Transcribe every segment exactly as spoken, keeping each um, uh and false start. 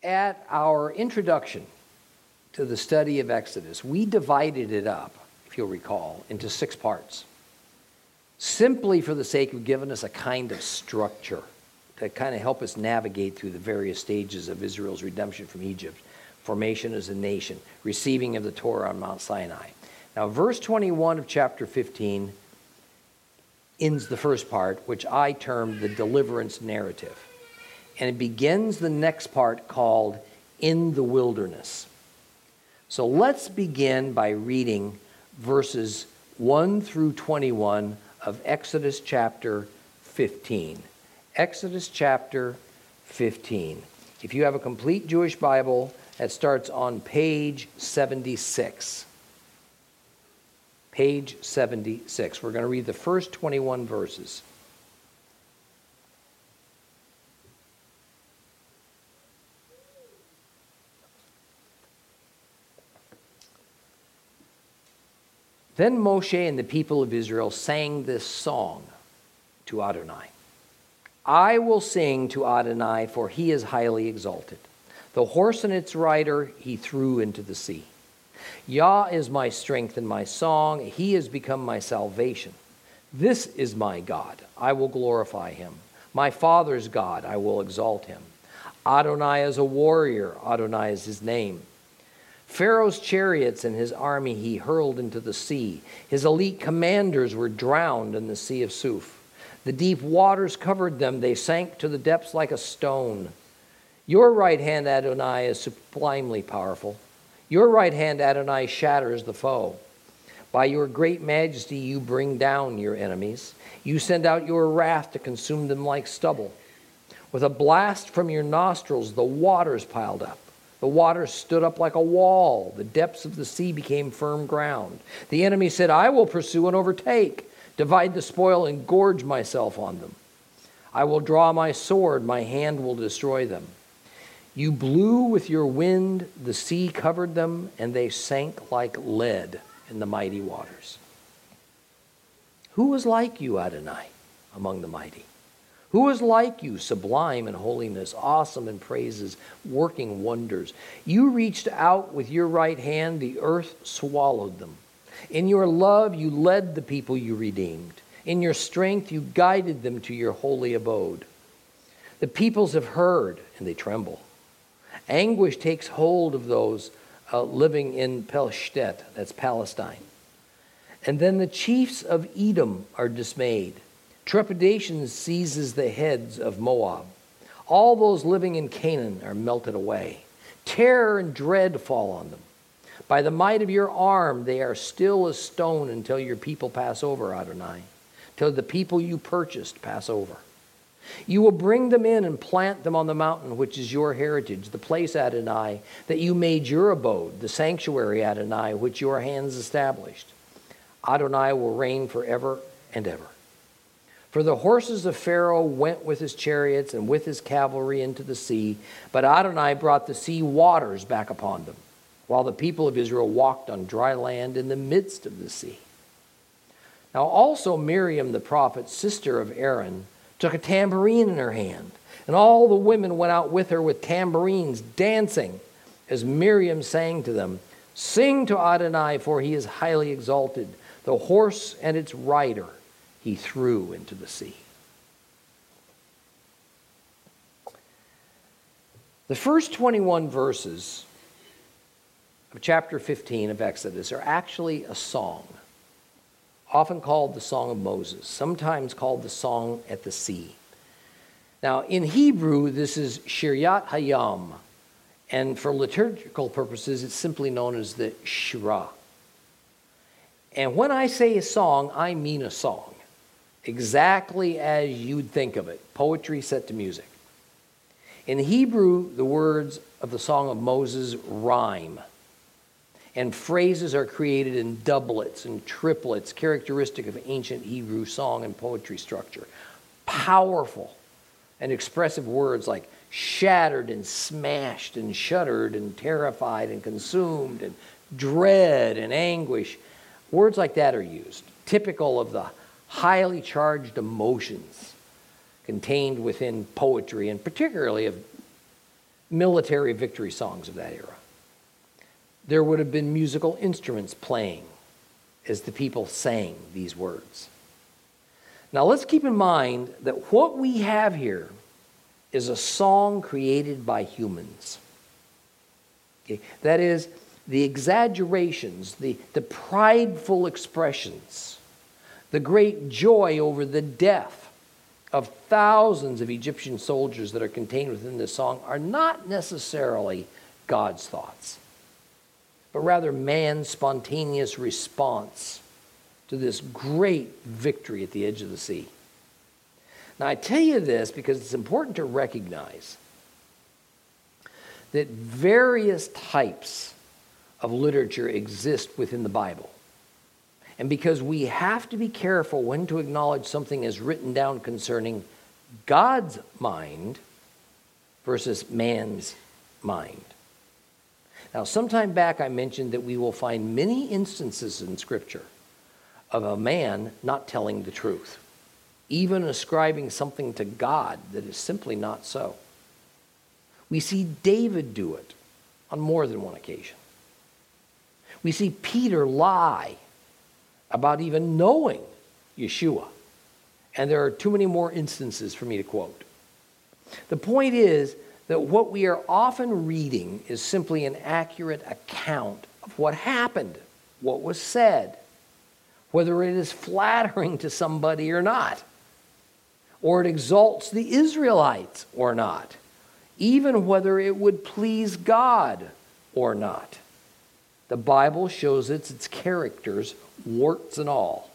at our introduction to the study of Exodus, we divided it up, if you'll recall, into six parts, simply for the sake of giving us a kind of structure to kind of help us navigate through the various stages of Israel's redemption from Egypt, formation as a nation, receiving of the Torah on Mount Sinai. Now, verse twenty-one of chapter fifteen ends the first part, which I termed the deliverance narrative. And it begins the next part called In the Wilderness. So let's begin by reading verses one through twenty-one of Exodus chapter fifteen. Exodus chapter fifteen. If you have a complete Jewish Bible, that starts on page seventy-six. Page seventy-six. We're going to read the first twenty-one verses. Then Moshe and the people of Israel sang this song to Adonai. I will sing to Adonai, for he is highly exalted. The horse and its rider he threw into the sea. Yah is my strength and my song. He has become my salvation. This is my God. I will glorify him. My father's God. I will exalt him. Adonai is a warrior. Adonai is his name. Pharaoh's chariots and his army he hurled into the sea. His elite commanders were drowned in the sea of Suf. The deep waters covered them. They sank to the depths like a stone. Your right hand, Adonai, is sublimely powerful. Your right hand, Adonai, shatters the foe. By your great majesty, you bring down your enemies. You send out your wrath to consume them like stubble. With a blast from your nostrils, the waters piled up. The waters stood up like a wall. The depths of the sea became firm ground. The enemy said, I will pursue and overtake, divide the spoil and gorge myself on them. I will draw my sword. My hand will destroy them. You blew with your wind, the sea covered them, and they sank like lead in the mighty waters. Who is like you, Adonai, among the mighty? Who is like you, sublime in holiness, awesome in praises, working wonders? You reached out with your right hand, the earth swallowed them. In your love, you led the people you redeemed. In your strength, you guided them to your holy abode. The peoples have heard, and they tremble. Anguish takes hold of those uh, living in Pelshtet, that's Palestine. And then the chiefs of Edom are dismayed. Trepidation seizes the heads of Moab. All those living in Canaan are melted away. Terror and dread fall on them. By the might of your arm, they are still as stone until your people pass over, Adonai, till the people you purchased pass over. You will bring them in and plant them on the mountain, which is your heritage, the place, Adonai, that you made your abode, the sanctuary, Adonai, which your hands established. Adonai will reign forever and ever. For the horses of Pharaoh went with his chariots and with his cavalry into the sea, but Adonai brought the sea waters back upon them, while the people of Israel walked on dry land in the midst of the sea. Now also Miriam the prophet, sister of Aaron, took a tambourine in her hand, and all the women went out with her with tambourines, dancing, as Miriam sang to them, Sing to Adonai, for he is highly exalted. The horse and its rider he threw into the sea. The first twenty-one verses of chapter fifteen of Exodus are actually a song, often called the Song of Moses, sometimes called the Song at the Sea. Now, in Hebrew, this is Shiryat Hayam, and for liturgical purposes, it's simply known as the Shirah. And when I say a song, I mean a song, exactly as you'd think of it, poetry set to music. In Hebrew, the words of the Song of Moses rhyme, and phrases are created in doublets and triplets, characteristic of ancient Hebrew song and poetry structure. Powerful and expressive words like shattered and smashed and shuddered and terrified and consumed and dread and anguish. Words like that are used, typical of the highly charged emotions contained within poetry, and particularly of military victory songs of that era. There would have been musical instruments playing as the people sang these words. Now let's keep in mind that what we have here is a song created by humans. Okay? That is, the exaggerations, the, the prideful expressions, the great joy over the death of thousands of Egyptian soldiers that are contained within this song are not necessarily God's thoughts, but rather man's spontaneous response to this great victory at the edge of the sea. Now, I tell you this because it's important to recognize that various types of literature exist within the Bible. And because we have to be careful when to acknowledge something as written down concerning God's mind versus man's mind. Now, sometime back I mentioned that we will find many instances in Scripture of a man not telling the truth, even ascribing something to God that is simply not so. We see David do it on more than one occasion. We see Peter lie about even knowing Yeshua. And there are too many more instances for me to quote. The point is that what we are often reading is simply an accurate account of what happened, what was said, whether it is flattering to somebody or not, or it exalts the Israelites or not, even whether it would please God or not. The Bible shows it's its characters, warts and all.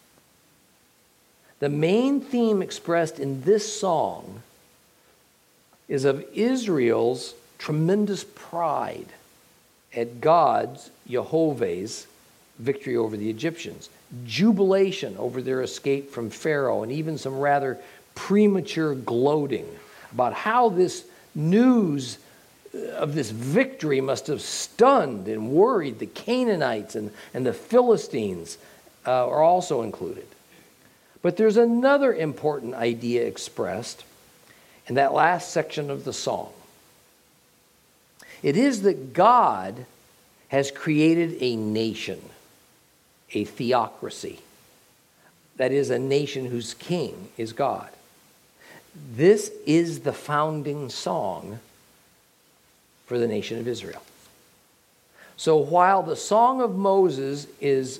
The main theme expressed in this song is of Israel's tremendous pride at God's, Jehovah's, victory over the Egyptians, jubilation over their escape from Pharaoh, and even some rather premature gloating about how this news of this victory must have stunned and worried the Canaanites, and, and the Philistines uh, are also included. But there's another important idea expressed in that last section of the song. It is that God has created a nation, a theocracy. That is, a nation whose king is God. This is the founding song for the nation of Israel. So while the Song of Moses is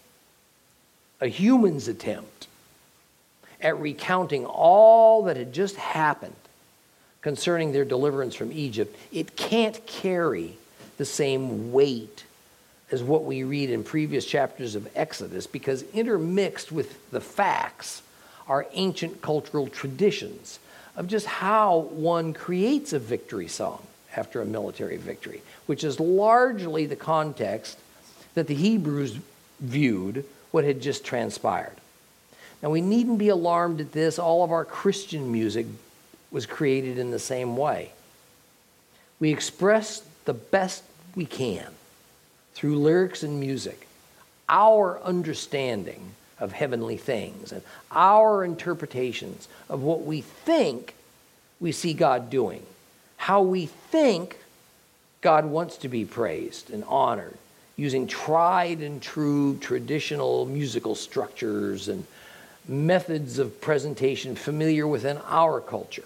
a human's attempt at recounting all that had just happened concerning their deliverance from Egypt, it can't carry the same weight as what we read in previous chapters of Exodus, because intermixed with the facts are ancient cultural traditions of just how one creates a victory song after a military victory, which is largely the context that the Hebrews viewed what had just transpired. Now, we needn't be alarmed at this. All of our Christian music was created in the same way. We express the best we can through lyrics and music our understanding of heavenly things and our interpretations of what we think we see God doing, how we think God wants to be praised and honored, using tried and true traditional musical structures and methods of presentation familiar within our culture.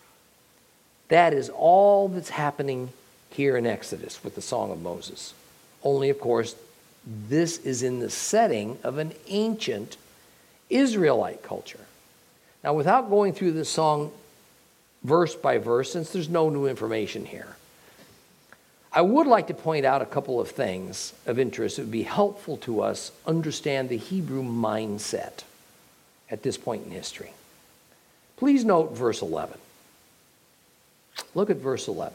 That is all that's happening here in Exodus with the Song of Moses. Only, of course, this is in the setting of an ancient Israelite culture. Now, without going through this song verse by verse, since there's no new information here, I would like to point out a couple of things of interest that would be helpful to us understand the Hebrew mindset at this point in history. Please note verse eleven. Look at verse eleven.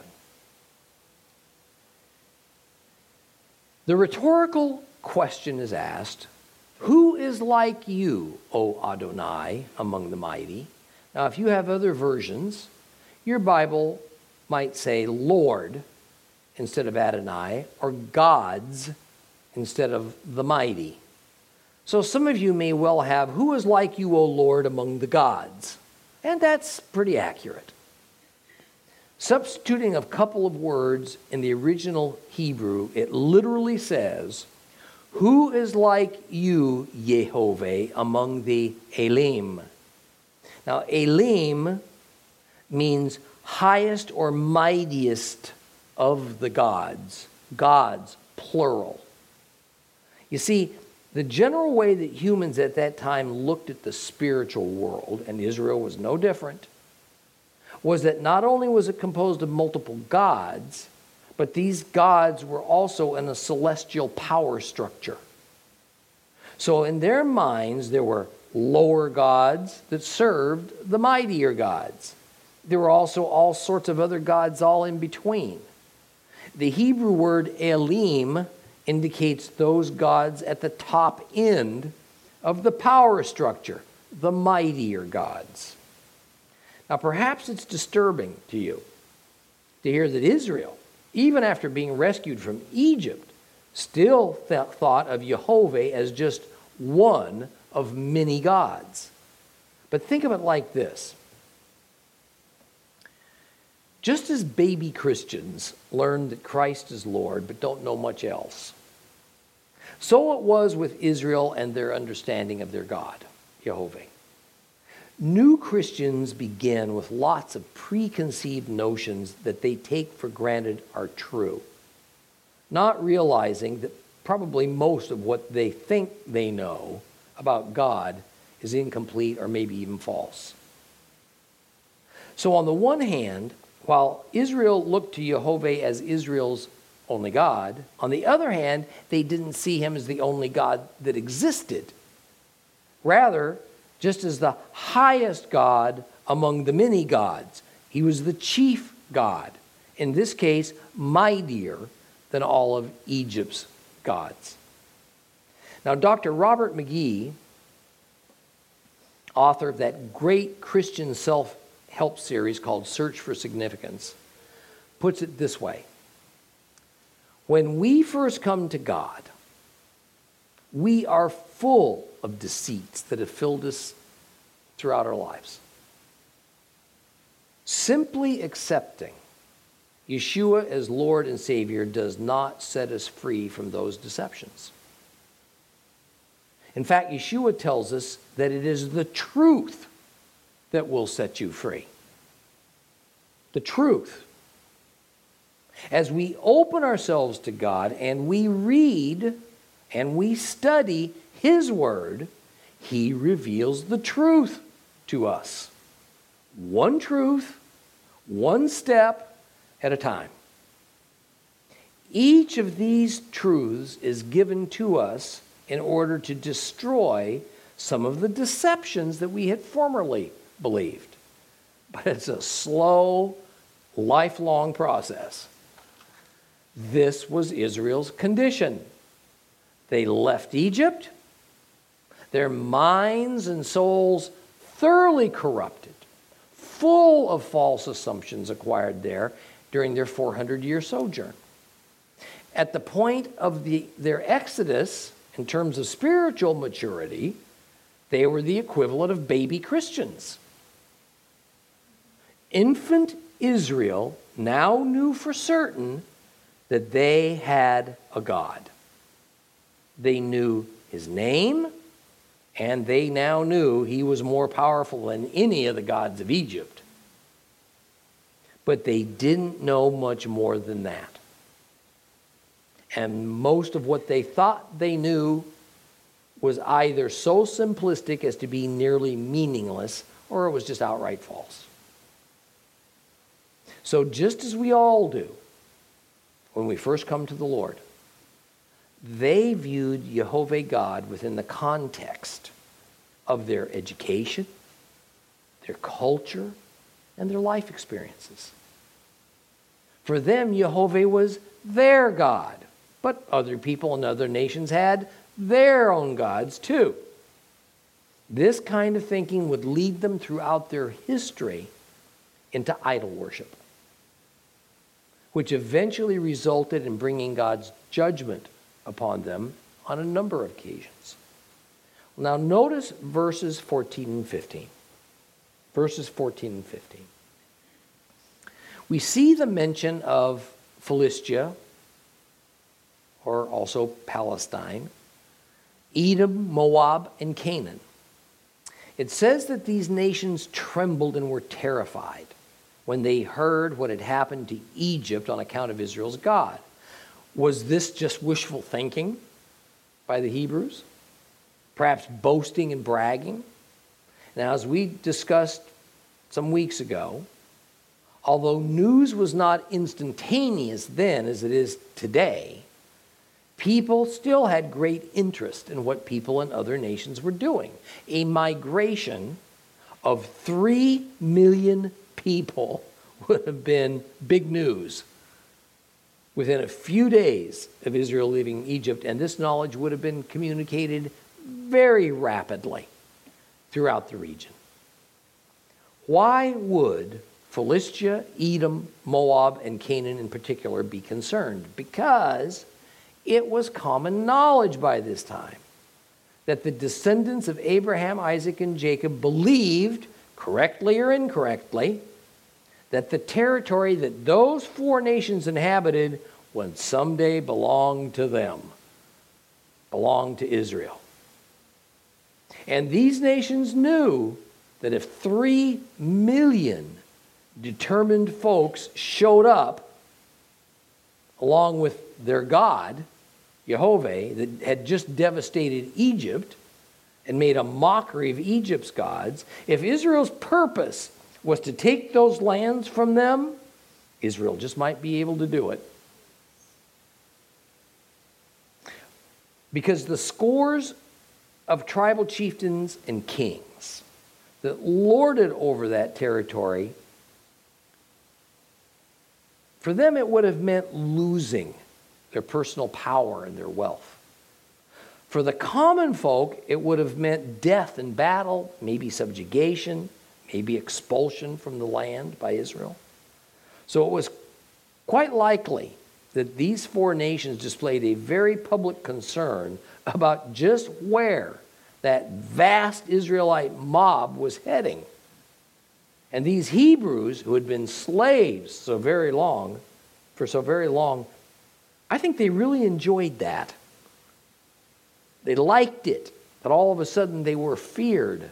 The rhetorical question is asked, who is like you, O Adonai, among the mighty? Now, if you have other versions, your Bible might say Lord instead of Adonai, or gods instead of the mighty. So some of you may well have, who is like you, O Lord, among the gods? And that's pretty accurate. Substituting a couple of words in the original Hebrew, it literally says, "Who is like you, Yehovah, among the Elim?" Now, Elim means highest or mightiest of the gods. Gods, plural. You see, the general way that humans at that time looked at the spiritual world, and Israel was no different, was that not only was it composed of multiple gods, but these gods were also in a celestial power structure. So in their minds, there were lower gods that served the mightier gods. There were also all sorts of other gods all in between. The Hebrew word Elim indicates those gods at the top end of the power structure, the mightier gods. Now, perhaps it's disturbing to you to hear that Israel, even after being rescued from Egypt, still th- thought of Jehovah as just one of many gods. But think of it like this. Just as baby Christians learn that Christ is Lord but don't know much else, so it was with Israel and their understanding of their God, Jehovah. New Christians begin with lots of preconceived notions that they take for granted are true, not realizing that probably most of what they think they know about God is incomplete or maybe even false. So on the one hand, while Israel looked to Jehovah as Israel's only God, on the other hand, they didn't see him as the only God that existed. Rather, just as the highest God among the many gods, he was the chief God, in this case, mightier than all of Egypt's gods. Now, Doctor Robert McGee, author of that great Christian self-help series called Search for Significance, puts it this way. When we first come to God, we are full of deceits that have filled us throughout our lives. Simply accepting Yeshua as Lord and Savior does not set us free from those deceptions. In fact, Yeshua tells us that it is the truth that will set you free. The truth. As we open ourselves to God and we read and we study His Word, He reveals the truth to us. One truth, one step at a time. Each of these truths is given to us in order to destroy some of the deceptions that we had formerly believed. But it's a slow, lifelong process. This was Israel's condition. They left Egypt, their minds and souls thoroughly corrupted, full of false assumptions acquired there during their four hundred year sojourn. At the point of the, their exodus, in terms of spiritual maturity, they were the equivalent of baby Christians. Infant Israel now knew for certain that they had a God. They knew His name, and they now knew He was more powerful than any of the gods of Egypt. But they didn't know much more than that. And most of what they thought they knew was either so simplistic as to be nearly meaningless, or it was just outright false. So just as we all do when we first come to the Lord, they viewed Jehovah God within the context of their education, their culture, and their life experiences. For them, Jehovah was their God, but other people in other nations had their own gods too. This kind of thinking would lead them throughout their history into idol worship, which eventually resulted in bringing God's judgment upon them on a number of occasions. Now notice verses fourteen and fifteen. Verses fourteen and fifteen. we see the mention of Philistia, or also Palestine, Edom, Moab, and Canaan. It says that these nations trembled and were terrified when they heard what had happened to Egypt on account of Israel's God. Was this just wishful thinking by the Hebrews? Perhaps boasting and bragging? Now, as we discussed some weeks ago, although news was not instantaneous then as it is today, people still had great interest in what people in other nations were doing. A migration of three million people would have been big news within a few days of Israel leaving Egypt, and this knowledge would have been communicated very rapidly throughout the region. Why would Philistia, Edom, Moab, and Canaan in particular be concerned? Because it was common knowledge by this time that the descendants of Abraham, Isaac, and Jacob believed, correctly or incorrectly, that the territory that those four nations inhabited would someday belong to them, belong to Israel. And these nations knew that if three million determined folks showed up along with their God, Jehovah, that had just devastated Egypt and made a mockery of Egypt's gods, if Israel's purpose was to take those lands from them, Israel just might be able to do it. Because the scores of tribal chieftains and kings that lorded over that territory, for them it would have meant losing their personal power and their wealth. For the common folk, it would have meant death in battle, maybe subjugation, maybe expulsion from the land by Israel. So it was quite likely that these four nations displayed a very public concern about just where that vast Israelite mob was heading. And these Hebrews, who had been slaves so very long, for so very long, I think they really enjoyed that. They liked it, that all of a sudden they were feared.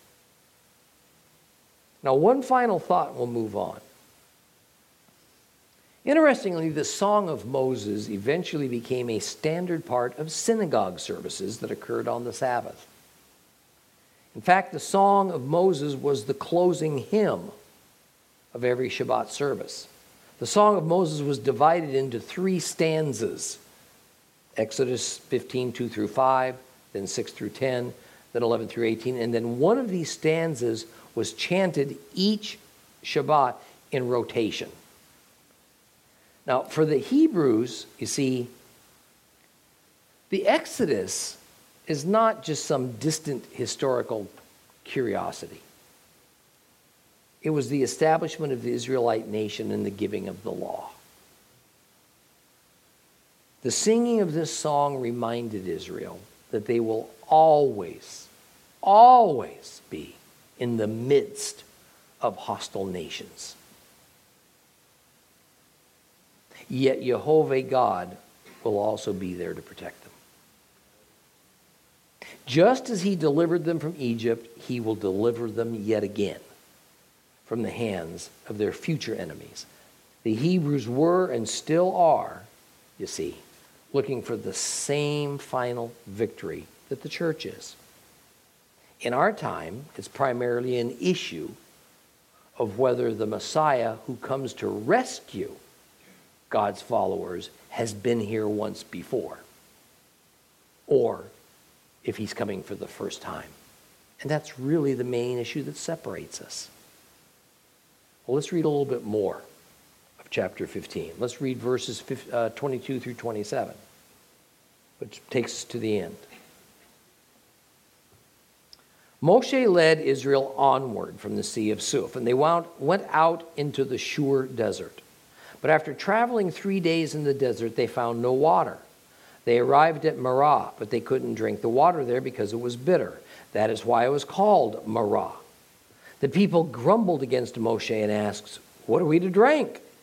Now, one final thought, and we'll move on. Interestingly, the Song of Moses eventually became a standard part of synagogue services that occurred on the Sabbath. In fact, the Song of Moses was the closing hymn of every Shabbat service. The Song of Moses was divided into three stanzas: Exodus fifteen, two through five, then six through ten, then eleven through eighteen, and then one of these stanzas was chanted each Shabbat in rotation. Now, for the Hebrews, you see, the Exodus is not just some distant historical curiosity. It was the establishment of the Israelite nation and the giving of the law. The singing of this song reminded Israel that they will always, always be in the midst of hostile nations. Yet Jehovah God will also be there to protect them. Just as he delivered them from Egypt, he will deliver them yet again from the hands of their future enemies. The Hebrews were and still are, you see, looking for the same final victory that the church is. In our time, it's primarily an issue of whether the Messiah who comes to rescue God's followers has been here once before, or if he's coming for the first time. And that's really the main issue that separates us. Well, let's read a little bit more of chapter fifteen. Let's read verses twenty-two through twenty-seven, which takes us to the end. Moshe led Israel onward from the Sea of Suf, and they went out into the Shur desert. But after traveling three days in the desert, they found no water. They arrived at Marah, but they couldn't drink the water there because it was bitter. That is why it was called Marah. The people grumbled against Moshe and asked, "What are we to drink?"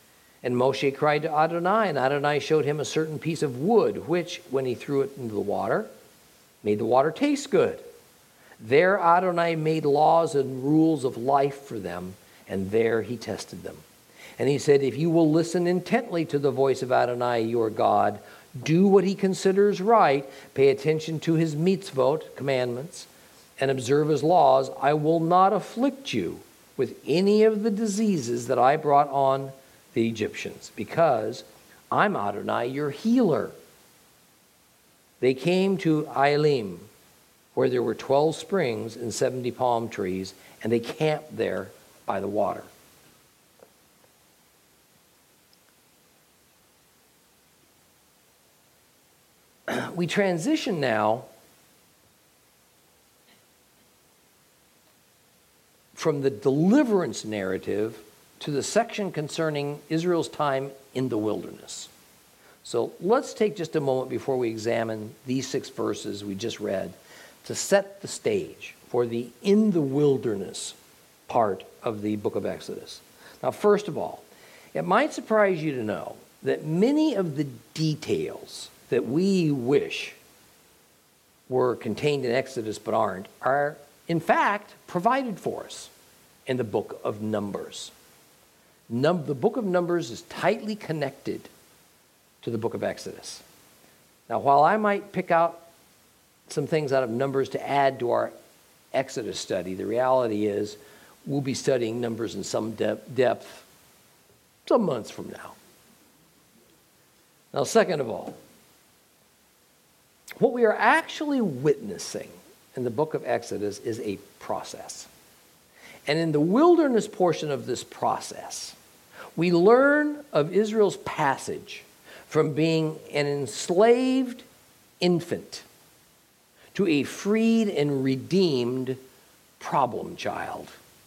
And Moshe cried to Adonai, and Adonai showed him a certain piece of wood, which, when he threw it into the water, made the water taste good. There Adonai made laws and rules of life for them, and there he tested them. And he said, if you will listen intently to the voice of Adonai, your God, do what he considers right, pay attention to his mitzvot, commandments, and observe his laws, I will not afflict you with any of the diseases that I brought on the Egyptians, because I'm Adonai, your healer. They came to Elim, where there were twelve springs and seventy palm trees, and they camped there by the water. We transition now from the deliverance narrative to the section concerning Israel's time in the wilderness. So let's take just a moment before we examine these six verses we just read to set the stage for the in the wilderness part of the book of Exodus. Now, first of all, it might surprise you to know that many of the details that we wish were contained in Exodus but aren't, are in fact provided for us in the book of Numbers. Num- the book of Numbers is tightly connected to the book of Exodus. Now, while I might pick out some things out of Numbers to add to our Exodus study, the reality is we'll be studying Numbers in some de- depth some months from now. Now, second of all, what we are actually witnessing in the book of Exodus is a process. And in the wilderness portion of this process, we learn of Israel's passage from being an enslaved infant to a freed and redeemed problem child.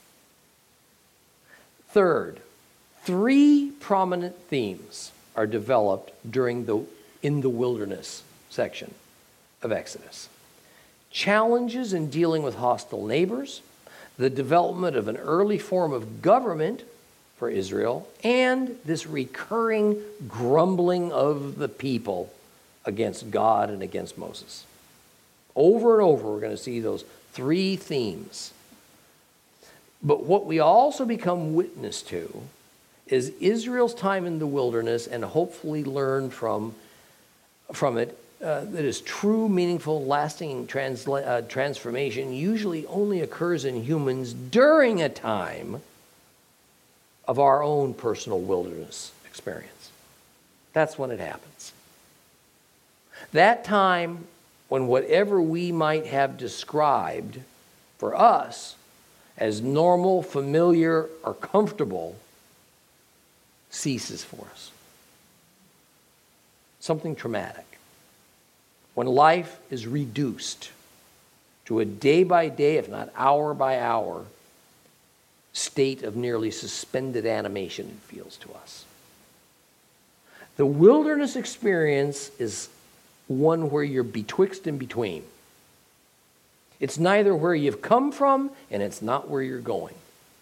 Third, three prominent themes are developed during the in the wilderness section of Exodus. Challenges in dealing with hostile neighbors, the development of an early form of government for Israel, and this recurring grumbling of the people against God and against Moses. Over and over, we're going to see those three themes. But what we also become witness to is Israel's time in the wilderness, and hopefully learn from, from it uh, that is true, meaningful, lasting transla- uh, transformation usually only occurs in humans during a time of our own personal wilderness experience. That's when it happens. That time when whatever we might have described for us as normal, familiar, or comfortable ceases for us. Something traumatic. When life is reduced to a day by day, if not hour by hour, state of nearly suspended animation, it feels to us. The wilderness experience is one where you're betwixt and between. It's neither where you've come from, and it's not where you're going.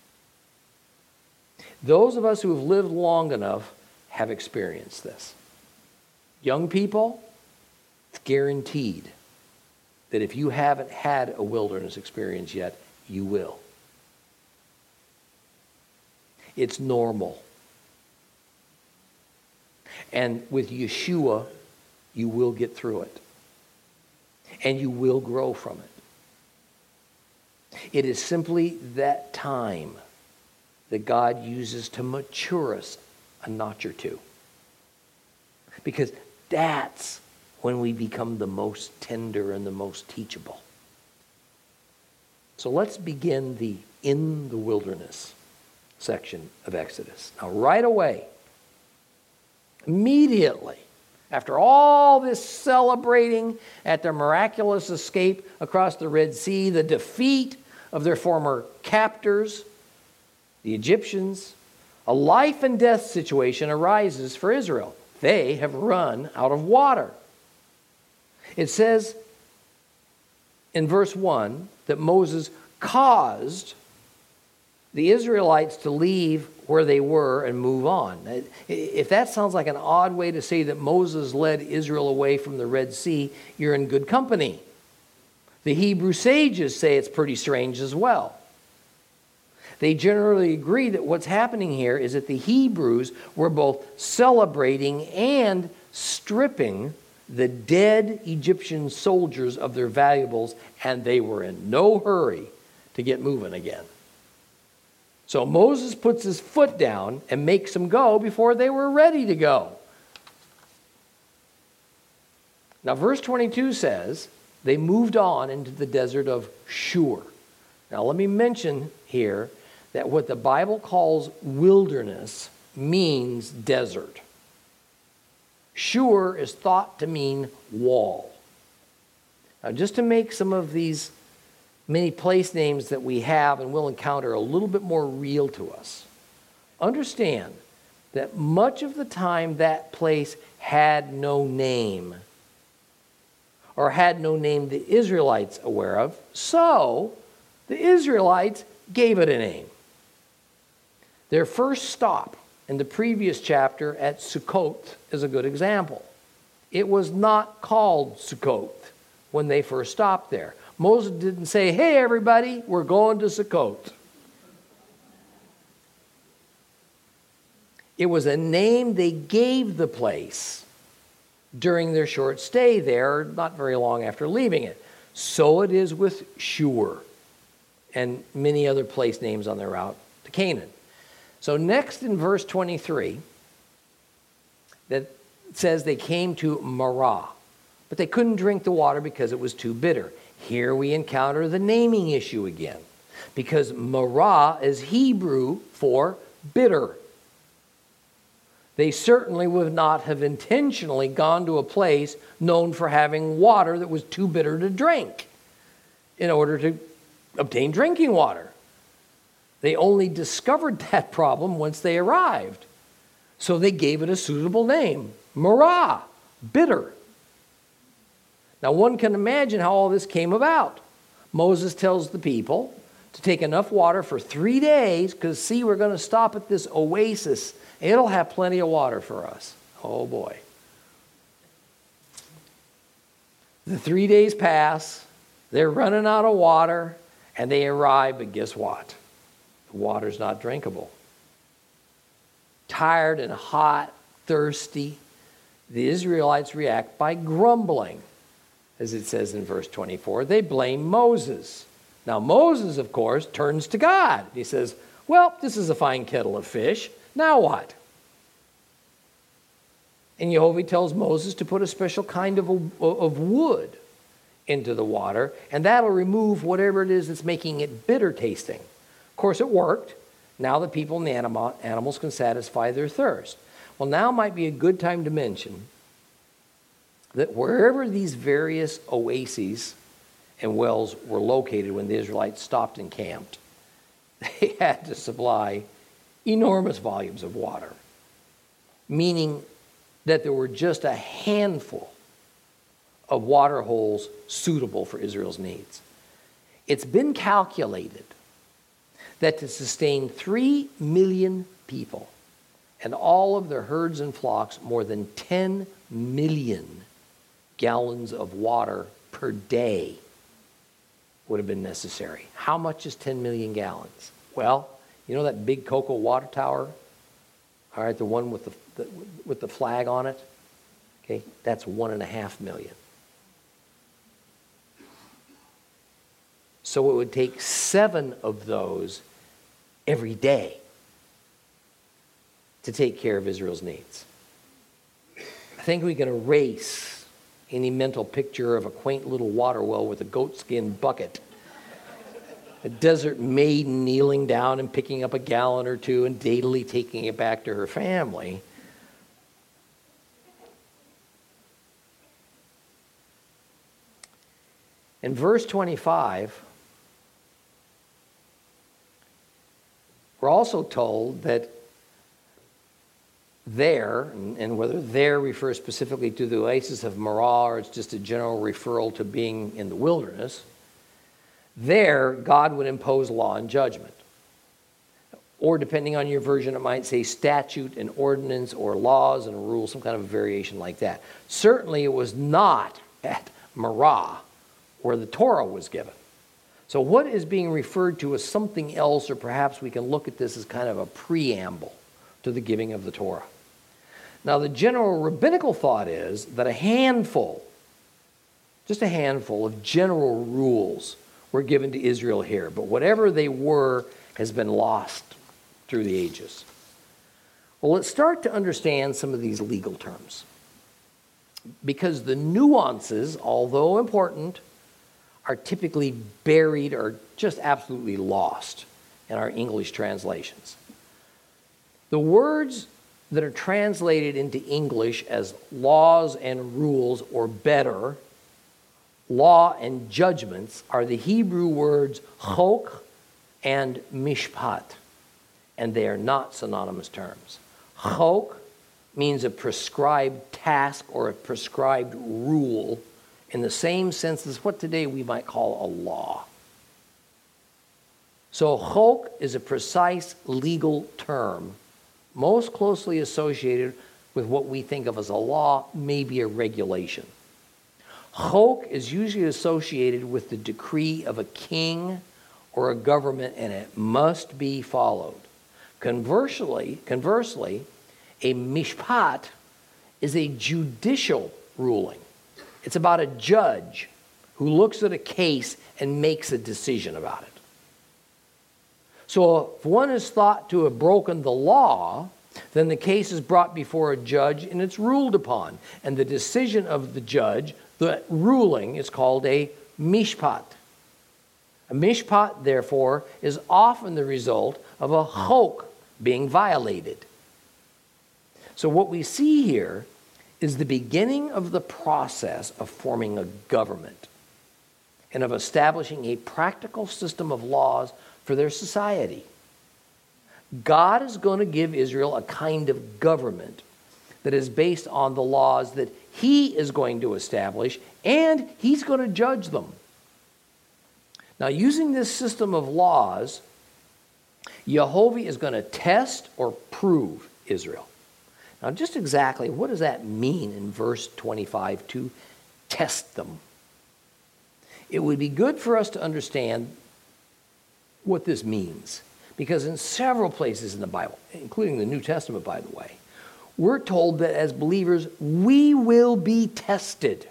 Those of us who have lived long enough have experienced this. Young people, it's guaranteed that if you haven't had a wilderness experience yet, you will. It's normal. And with Yeshua, you will get through it. And you will grow from it. It is simply that time that God uses to mature us a notch or two. Because that's when we become the most tender and the most teachable. So let's begin the in the wilderness section of Exodus. Now, right away, immediately, after all this celebrating at their miraculous escape across the Red Sea, the defeat of their former captors, the Egyptians, a life and death situation arises for Israel. They have run out of water. It says in verse one that Moses caused the Israelites to leave where they were and move on. If that sounds like an odd way to say that Moses led Israel away from the Red Sea, you're in good company. The Hebrew sages say it's pretty strange as well. They generally agree that what's happening here is that the Hebrews were both celebrating and stripping the dead Egyptian soldiers of their valuables, and they were in no hurry to get moving again. So Moses puts his foot down and makes them go before they were ready to go. Now, verse twenty-two says they moved on into the desert of Shur. Now, let me mention here that what the Bible calls wilderness means desert. Shur is thought to mean wall. Now, just to make some of these many place names that we have and will encounter a little bit more real to us, understand that much of the time that place had no name, or had no name the Israelites aware of, so the Israelites gave it a name. Their first stop in the previous chapter at Sukkot is a good example. It was not called Sukkot when they first stopped there. Moses didn't say, hey, everybody, we're going to Sukkot. It was a name they gave the place during their short stay there, not very long after leaving it. So it is with Shur and many other place names on their route to Canaan. So next in verse twenty-three, that says they came to Marah, but they couldn't drink the water because it was too bitter. Here we encounter the naming issue again, because Marah is Hebrew for bitter. They certainly would not have intentionally gone to a place known for having water that was too bitter to drink in order to obtain drinking water. They only discovered that problem once they arrived. So they gave it a suitable name, Marah, bitter. Now one can imagine how all this came about. Moses tells the people to take enough water for three days because, see, we're going to stop at this oasis. It'll have plenty of water for us. Oh boy. The three days pass, they're running out of water, and they arrive, but guess what? The water's not drinkable. Tired and hot, thirsty, the Israelites react by grumbling. As it says in verse twenty-four, they blame Moses. Now Moses, of course, turns to God. He says, well, this is a fine kettle of fish. Now what? And Jehovah tells Moses to put a special kind of, a, of wood into the water, and that'll remove whatever it is that's making it bitter tasting. Of course, it worked. Now the people and the anima, animals can satisfy their thirst. Well, now might be a good time to mention that wherever these various oases and wells were located when the Israelites stopped and camped, they had to supply enormous volumes of water, meaning that there were just a handful of water holes suitable for Israel's needs. It's been calculated that to sustain three million people and all of their herds and flocks, more than ten million gallons of water per day would have been necessary. How much is ten million gallons? Well, you know that big Cocoa water tower? All right, the one with the, the with the flag on it? Okay, that's one and a half million. So it would take seven of those every day to take care of Israel's needs. I think we can erase any mental picture of a quaint little water well with a goatskin bucket, a desert maiden kneeling down and picking up a gallon or two and daintily taking it back to her family. In verse twenty-five, we're also told that there, and whether there refers specifically to the oasis of Marah or it's just a general referral to being in the wilderness, there God would impose law and judgment. Or depending on your version, it might say statute and ordinance or laws and rules, some kind of a variation like that. Certainly it was not at Marah where the Torah was given. So what is being referred to as something else, or perhaps we can look at this as kind of a preamble to the giving of the Torah. Now the general rabbinical thought is that a handful, just a handful of general rules were given to Israel here, but whatever they were has been lost through the ages. Well, let's start to understand some of these legal terms, because the nuances, although important, are typically buried or just absolutely lost in our English translations. The words that are translated into English as laws and rules, or better, law and judgments, are the Hebrew words chok and mishpat, and they are not synonymous terms. Chok means a prescribed task or a prescribed rule in the same sense as what today we might call a law. So chok is a precise legal term, most closely associated with what we think of as a law, maybe a regulation. Chok is usually associated with the decree of a king or a government, and it must be followed. Conversely, conversely, a mishpat is a judicial ruling. It's about a judge who looks at a case and makes a decision about it. So if one is thought to have broken the law, then the case is brought before a judge and it's ruled upon. And the decision of the judge, the ruling, is called a mishpat. A mishpat, therefore, is often the result of a chok being violated. So what we see here is the beginning of the process of forming a government and of establishing a practical system of laws for their society. God is going to give Israel a kind of government that is based on the laws that he is going to establish, and he's going to judge them. Now, using this system of laws, Jehovah is going to test or prove Israel. Now, just exactly what does that mean in verse twenty-five, to test them? It would be good for us to understand what this means, because in several places in the Bible, including the New Testament, by the way, we're told that as believers, we will be tested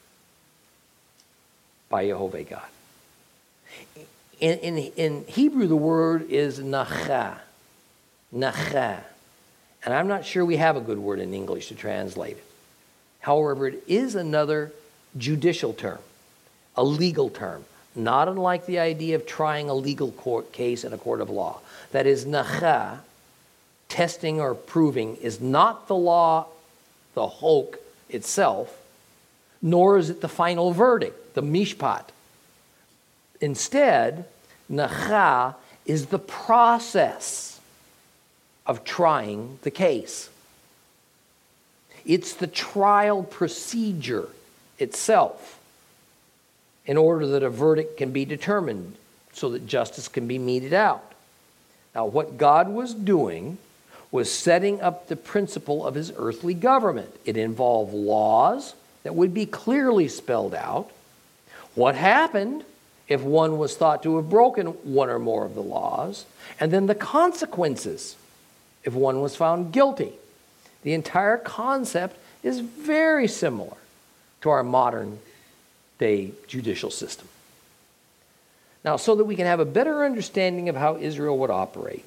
by Jehovah God. In, in, in Hebrew, the word is nacha. Nacha. And I'm not sure we have a good word in English to translate it. However, it is another judicial term, a legal term, not unlike the idea of trying a legal court case in a court of law. That is, nacha, testing or proving, is not the law, the chok itself, nor is it the final verdict, the mishpat. Instead, nacha is the process of trying the case. It's the trial procedure itself in order that a verdict can be determined so that justice can be meted out. Now, what God was doing was setting up the principle of his earthly government. It involved laws that would be clearly spelled out. What happened if one was thought to have broken one or more of the laws, and then the consequences if one was found guilty. The entire concept is very similar to our modern day judicial system. Now, so that we can have a better understanding of how Israel would operate,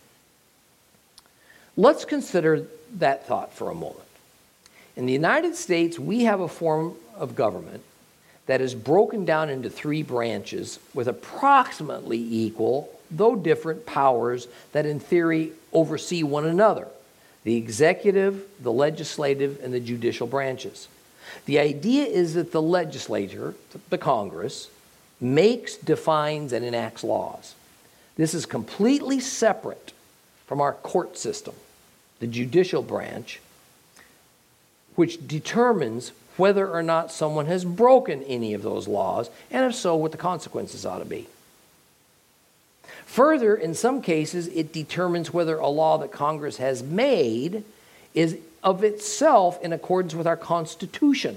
let's consider that thought for a moment. In the United States, we have a form of government that is broken down into three branches with approximately equal, though different, powers that in theory oversee one another: the executive, the legislative, and the judicial branches. The idea is that the legislature, the Congress, makes, defines, and enacts laws. This is completely separate from our court system, the judicial branch, which determines whether or not someone has broken any of those laws, and if so, what the consequences ought to be. Further, in some cases, it determines whether a law that Congress has made is of itself in accordance with our Constitution,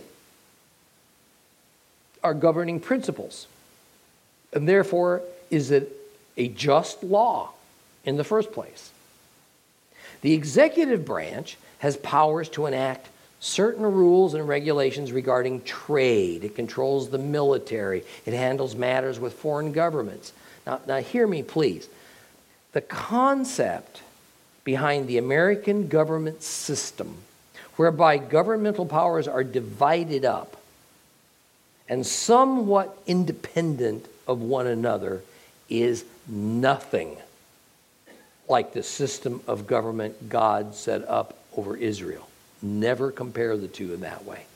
our governing principles, and therefore is it a just law in the first place. The executive branch has powers to enact certain rules and regulations regarding trade. It controls the military. It handles matters with foreign governments. Now, now hear me, please. The concept behind the American government system, whereby governmental powers are divided up and somewhat independent of one another, is nothing like the system of government God set up over Israel. Never compare the two in that way.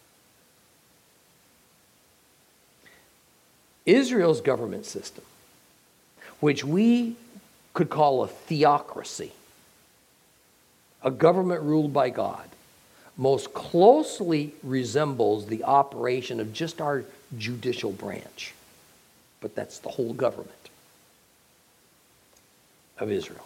Israel's government system, which we could call a theocracy, a government ruled by God, most closely resembles the operation of just our judicial branch. But that's the whole government of Israel.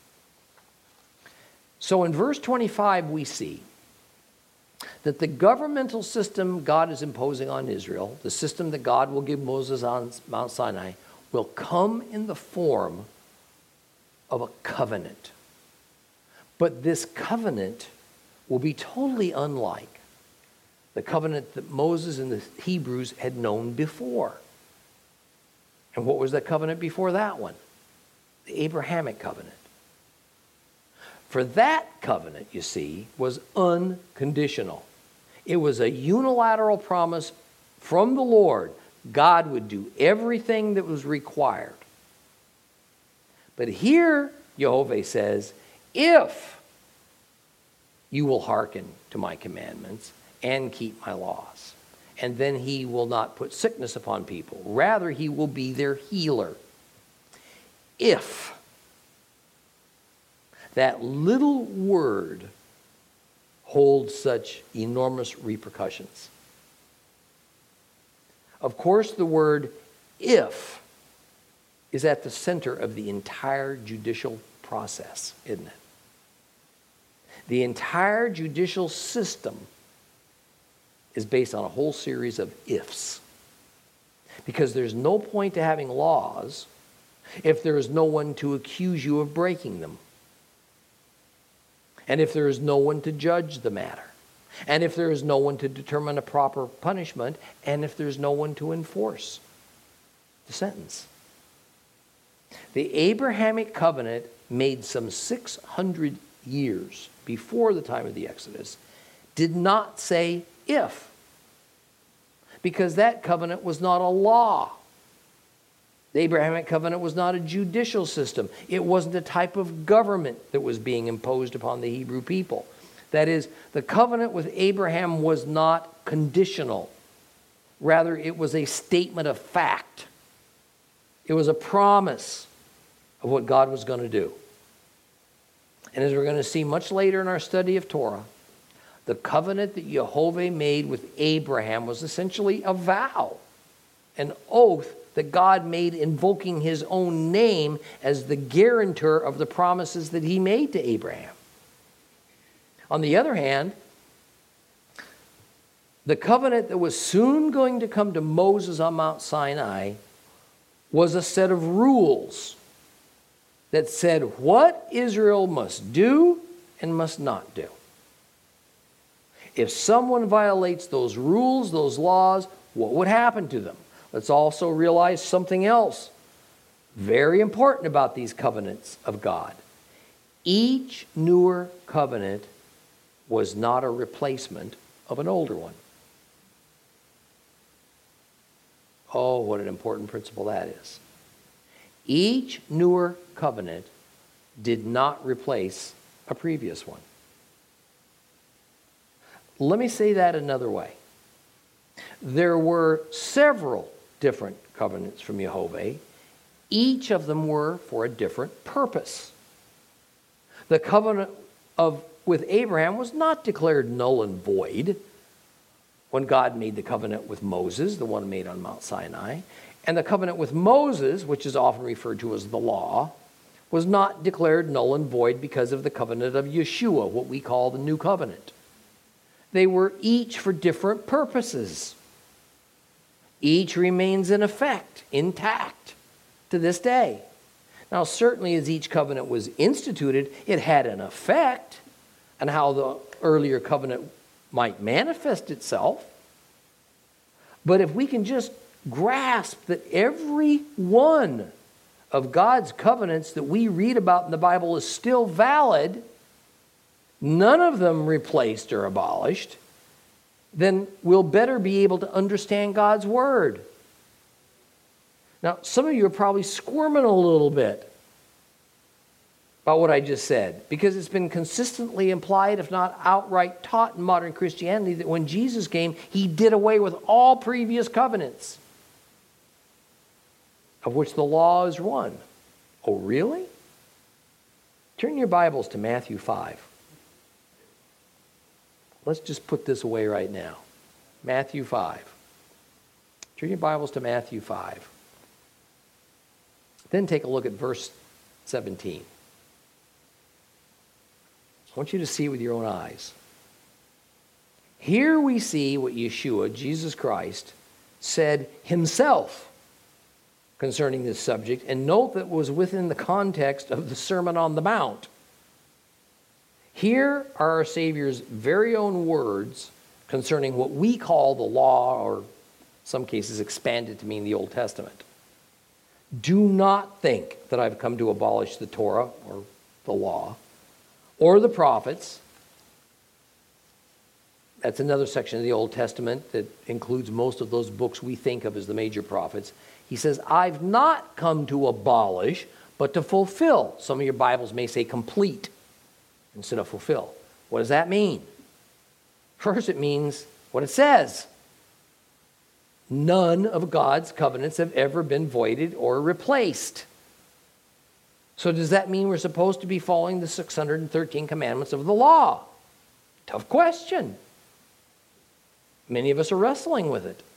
So in verse twenty-five, we see that the governmental system God is imposing on Israel, the system that God will give Moses on Mount Sinai, will come in the form of a covenant. But this covenant will be totally unlike the covenant that Moses and the Hebrews had known before. And what was the covenant before that one? The Abrahamic covenant. For that covenant, you see, was unconditional. It was a unilateral promise from the Lord. God would do everything that was required. But here, Jehovah says, if you will hearken to my commandments and keep my laws, and then he will not put sickness upon people. Rather, he will be their healer. If. That little word holds such enormous repercussions. Of course, the word if is at the center of the entire judicial process, isn't it? The entire judicial system is based on a whole series of ifs. Because there's no point to having laws if there is no one to accuse you of breaking them. And if there is no one to judge the matter. And if there is no one to determine a proper punishment. And if there's no one to enforce the sentence. The Abrahamic covenant, made some six hundred years before the time of the Exodus, did not say if. Because that covenant was not a law. The Abrahamic covenant was not a judicial system. It wasn't a type of government that was being imposed upon the Hebrew people. That is, the covenant with Abraham was not conditional. Rather, it was a statement of fact. It was a promise of what God was going to do. And as we're going to see much later in our study of Torah, the covenant that Jehovah made with Abraham was essentially a vow, an oath that God made invoking his own name as the guarantor of the promises that he made to Abraham. On the other hand, the covenant that was soon going to come to Moses on Mount Sinai was a set of rules that said what Israel must do and must not do. If someone violates those rules, those laws, what would happen to them? Let's also realize something else very important about these covenants of God. Each newer covenant was not a replacement of an older one. Oh, what an important principle that is. Each newer covenant did not replace a previous one. Let me say that another way. There were several different covenants from Jehovah. Each of them were for a different purpose. The covenant of with Abraham was not declared null and void when God made the covenant with Moses, the one made on Mount Sinai. And the covenant with Moses, which is often referred to as the law, was not declared null and void because of the covenant of Yeshua, what we call the new covenant. They were each for different purposes. Each remains in effect, intact, to this day. Now, certainly as each covenant was instituted, it had an effect on how the earlier covenant might manifest itself. But if we can just grasp that every one of God's covenants that we read about in the Bible is still valid, none of them replaced or abolished, then we'll better be able to understand God's word. Now, some of you are probably squirming a little bit about what I just said, because it's been consistently implied, if not outright taught in modern Christianity, that when Jesus came, he did away with all previous covenants, of which the law is one. Oh, really? Turn your Bibles to Matthew five. Let's just put this away right now. Matthew five. Turn your Bibles to Matthew five. Then take a look at verse seventeen. I want you to see with your own eyes. Here we see what Yeshua, Jesus Christ, said himself concerning this subject, and note that it was within the context of the Sermon on the Mount. Here are our Savior's very own words concerning what we call the law, or in some cases expanded to mean the Old Testament. Do not think that I've come to abolish the Torah, or the law, or the prophets. That's another section of the Old Testament that includes most of those books we think of as the major prophets. He says, I've not come to abolish, but to fulfill. Some of your Bibles may say complete instead of fulfill. What does that mean? First, it means what it says. None of God's covenants have ever been voided or replaced. So does that mean we're supposed to be following the six hundred thirteen commandments of the law? Tough question. Many of us are wrestling with it.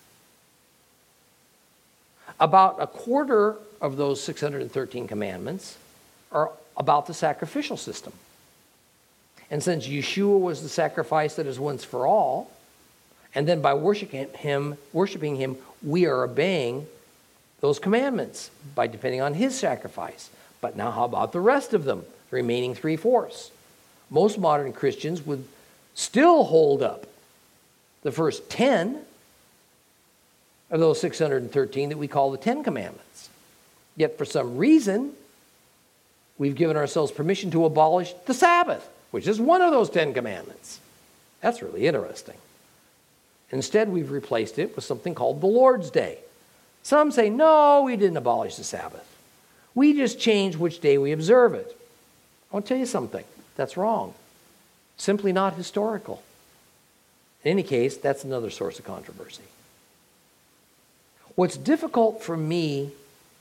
About a quarter of those six hundred thirteen commandments are about the sacrificial system. And since Yeshua was the sacrifice that is once for all, and then by worshiping him, worshiping him, we are obeying those commandments by depending on his sacrifice. But now how about the rest of them, the remaining three-fourths? Most modern Christians would still hold up the first ten of those six hundred thirteen that we call the Ten Commandments. Yet for some reason, we've given ourselves permission to abolish the Sabbath, which is one of those Ten Commandments. That's really interesting. Instead, we've replaced it with something called the Lord's Day. Some say, no, we didn't abolish the Sabbath. We just changed which day we observe it. I want to tell you something. That's wrong. Simply not historical. In any case, that's another source of controversy. What's difficult for me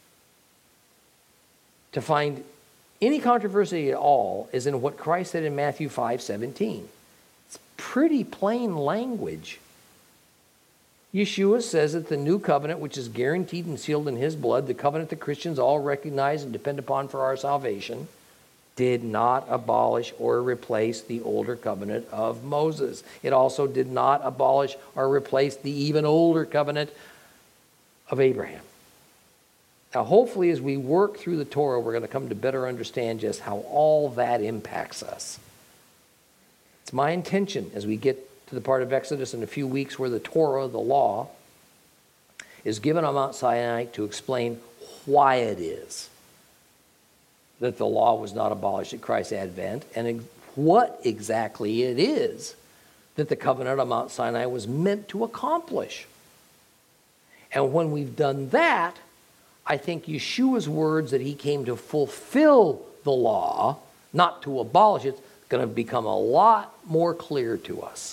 to find any controversy at all is in what Christ said in Matthew five seventeen. It's pretty plain language. Yeshua says that the new covenant, which is guaranteed and sealed in his blood, the covenant that Christians all recognize and depend upon for our salvation, did not abolish or replace the older covenant of Moses. It also did not abolish or replace the even older covenant of Abraham. Now, hopefully, as we work through the Torah, we're going to come to better understand just how all that impacts us. It's my intention as we get to the part of Exodus in a few weeks where the Torah, the law, is given on Mount Sinai to explain why it is that the law was not abolished at Christ's advent, and what exactly it is that the covenant on Mount Sinai was meant to accomplish. And when we've done that, I think Yeshua's words that he came to fulfill the law, not to abolish it, is going to become a lot more clear to us.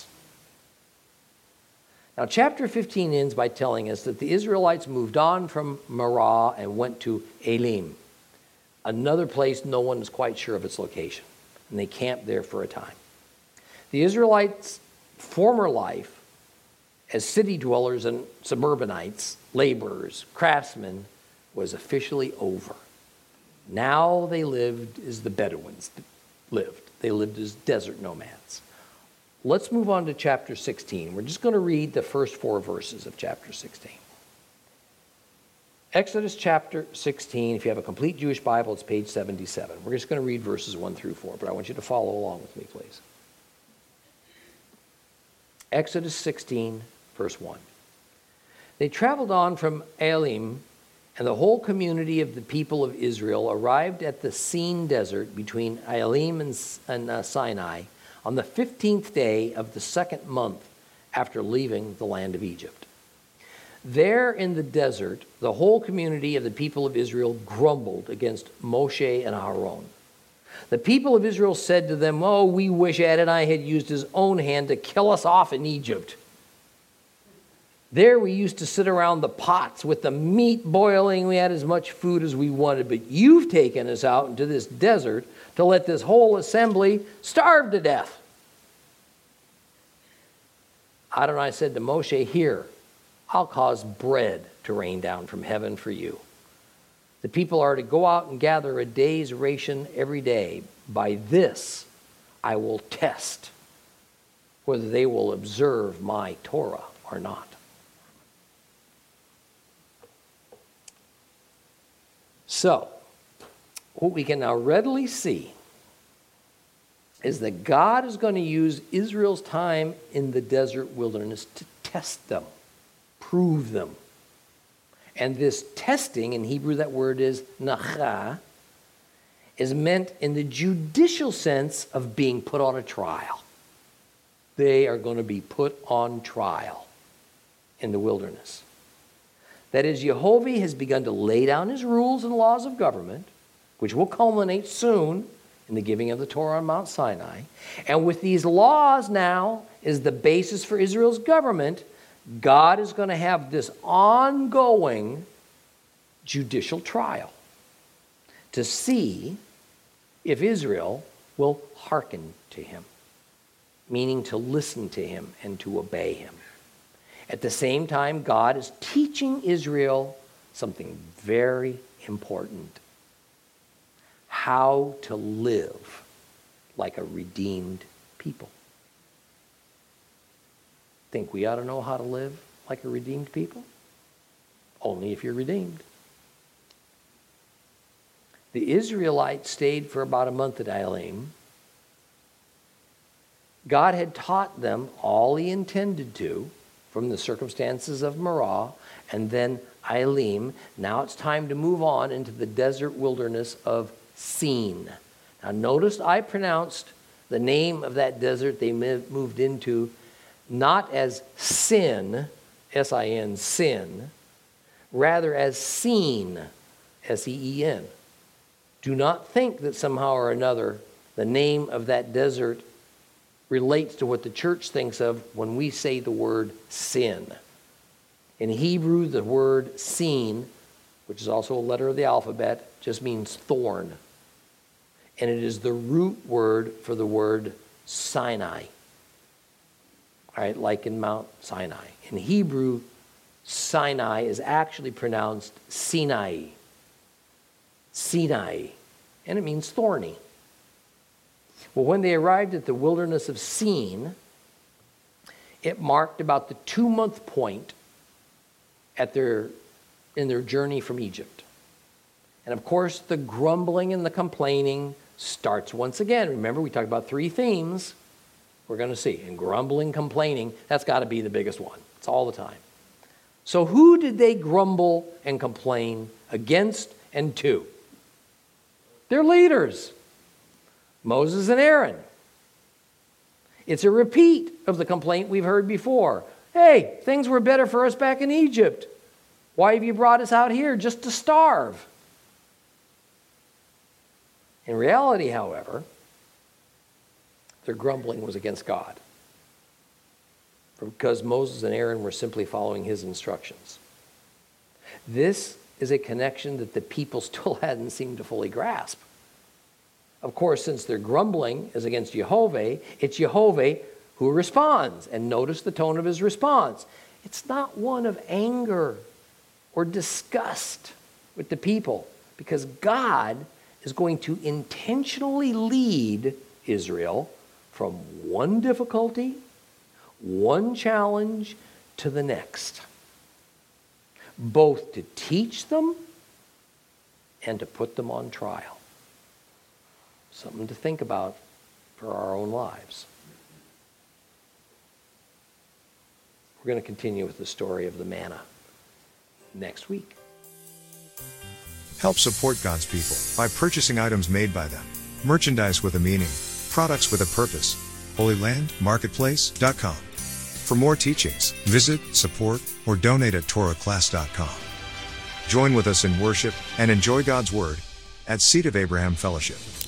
Now, chapter fifteen ends by telling us that the Israelites moved on from Marah and went to Elim, another place no one is quite sure of its location, and they camped there for a time. The Israelites' former life as city dwellers and suburbanites, laborers, craftsmen, was officially over. Now they lived as the Bedouins lived. They lived as desert nomads. Let's move on to chapter sixteen. We're just going to read the first four verses of chapter sixteen. Exodus chapter sixteen, if you have a complete Jewish Bible, it's page seventy-seven. We're just going to read verses one through four, but I want you to follow along with me, please. Exodus sixteen, verse one. They traveled on from Elim, and the whole community of the people of Israel arrived at the Sin desert between Elim and, and uh, Sinai on the fifteenth day of the second month after leaving the land of Egypt. There in the desert, the whole community of the people of Israel grumbled against Moshe and Aaron. The people of Israel said to them, "Oh, we wish Adonai had used his own hand to kill us off in Egypt. There we used to sit around the pots with the meat boiling. We had as much food as we wanted. But you've taken us out into this desert to let this whole assembly starve to death." Adonai said to Moshe, "Here, I'll cause bread to rain down from heaven for you. The people are to go out and gather a day's ration every day. By this I will test whether they will observe my Torah or not." So, what we can now readily see is that God is going to use Israel's time in the desert wilderness to test them, prove them. And this testing, in Hebrew that word is nachah, is meant in the judicial sense of being put on a trial. They are going to be put on trial in the wilderness. That is, Yehovah has begun to lay down his rules and laws of government, which will culminate soon in the giving of the Torah on Mount Sinai. And with these laws now as the basis for Israel's government, God is going to have this ongoing judicial trial to see if Israel will hearken to him, meaning to listen to him and to obey him. At the same time, God is teaching Israel something very important: how to live like a redeemed people. Think we ought to know how to live like a redeemed people? Only if you're redeemed. The Israelites stayed for about a month at Elim. God had taught them all he intended to from the circumstances of Marah and then Elim. Now it's time to move on into the desert wilderness of Sin. Now notice I pronounced the name of that desert they moved into not as Sin, S I N, sin, rather as Sin, S E E N. Do not think that somehow or another the name of that desert relates to what the church thinks of when we say the word sin. In Hebrew, the word sin, which is also a letter of the alphabet, just means thorn. And it is the root word for the word Sinai. All right, like in Mount Sinai. In Hebrew, Sinai is actually pronounced Sinai. Sinai. And it means thorny. Well, when they arrived at the wilderness of Sin, it marked about the two-month point at their, in their journey from Egypt. And of course, the grumbling and the complaining starts once again. Remember, we talked about three themes we're going to see. And grumbling, complaining, that's got to be the biggest one. It's all the time. So who did they grumble and complain against and to? Their leaders, Moses and Aaron. It's a repeat of the complaint we've heard before. Hey, things were better for us back in Egypt. Why have you brought us out here just to starve? In reality, however, their grumbling was against God, because Moses and Aaron were simply following his instructions. This is a connection that the people still hadn't seemed to fully grasp. Of course, since their grumbling is against Yehovah, it's Yehovah who responds. And notice the tone of his response. It's not one of anger or disgust with the people, because God is going to intentionally lead Israel from one difficulty, one challenge to the next, both to teach them and to put them on trial. Something to think about for our own lives. We're going to continue with the story of the manna next week. Help support God's people by purchasing items made by them. Merchandise with a meaning. Products with a purpose. Holy Land Marketplace dot com. For more teachings, visit, support, or donate at Torah class dot com. Join with us in worship and enjoy God's Word at Seed of Abraham Fellowship.